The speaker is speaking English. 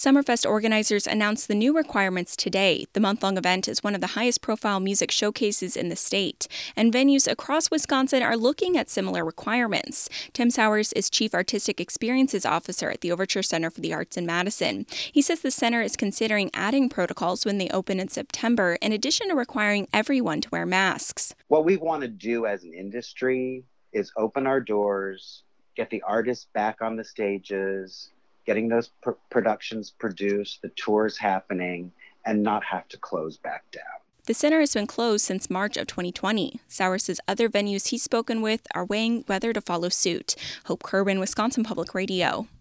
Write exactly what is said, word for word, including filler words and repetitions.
Summerfest organizers announced the new requirements today. The month-long event is one of the highest-profile music showcases in the state, and venues across Wisconsin are looking at similar requirements. Tim Sowers is Chief Artistic Experiences Officer at the Overture Center for the Arts in Madison. He says the center is considering adding protocols when they open in September, in addition to requiring everyone to wear masks. What we want to do as an industry is open our doors, get the artists back on the stages, getting those pr- productions produced, the tours happening, and not have to close back down. The center has been closed since March of twenty twenty. Sowers says other venues he's spoken with are weighing whether to follow suit. Hope Kerwin, Wisconsin Public Radio.